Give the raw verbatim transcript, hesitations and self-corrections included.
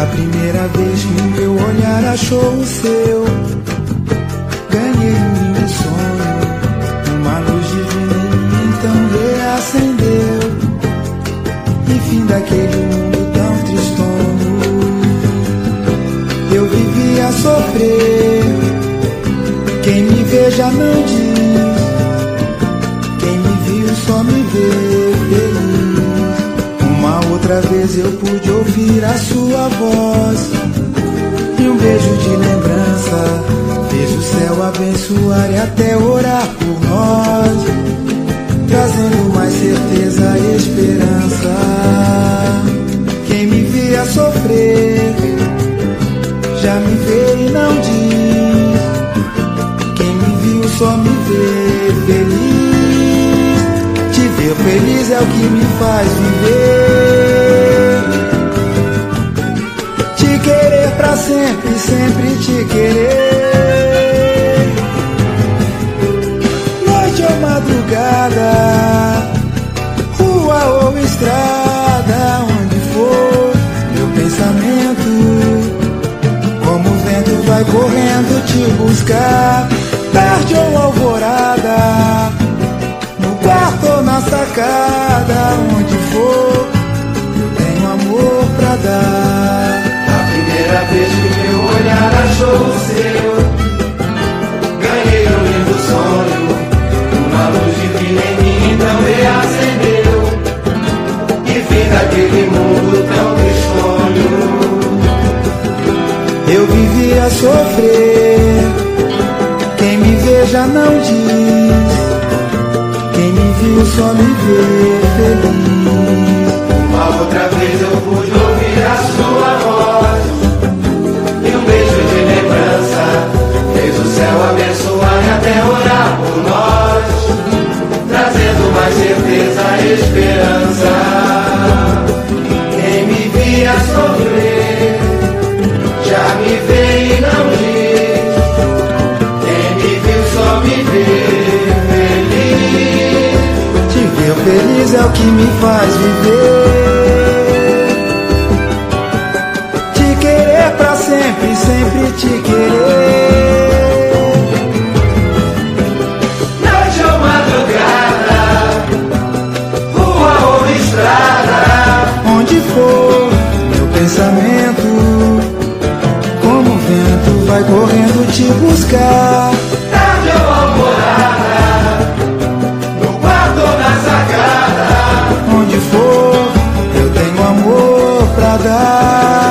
A primeira vez que o meu olhar achou o seu, ganhei um lindo sonho, uma luz divina em mim então reacendeu. E fim daquele mundo tão tristonho, eu vivia a sofrer. Quem me vê já não diz, quem me viu só me vê feliz. Uma outra vez eu pude ouvir a sua voz e um beijo de lembrança fez o céu abençoar e até orar por nós, trazendo mais certeza e esperança. Quem me via sofrer já me vê e não diz, quem me viu só me vê feliz. Te ver feliz é o que me faz viver. Te querer pra sempre, sempre te querer. Noite ou madrugada, rua ou estrada, onde for, meu pensamento como o vento vai correndo te buscar. Tarde ou alvorada, no quarto ou na sacada, onde for, eu tenho amor pra dar. A primeira vez que o meu olhar achou o seu, ganhei um lindo sonho, uma luz divina em mim então reacendeu. E vim daquele mundo tão tristonho, eu vivia a sofrer. Quem me vê já não diz, quem me viu só me vê feliz. uma outra vez eu pude ouvir a sua voz e um beijo de lembrança fez o céu abençoar e até orar por nós, trazendo mais certeza e esperança. Quem me via sofrer já me vê e não diz, quem me viu só me vê feliz. Te ver feliz é o que me faz viver. Te querer pra sempre, sempre te querer. Noite ou madrugada, rua ou estrada, Onde for, meu pensamento como o vento vai correndo te buscar. tarde ou alvorada, no quarto ou na sacada, Onde for, eu tenho amor pra dar.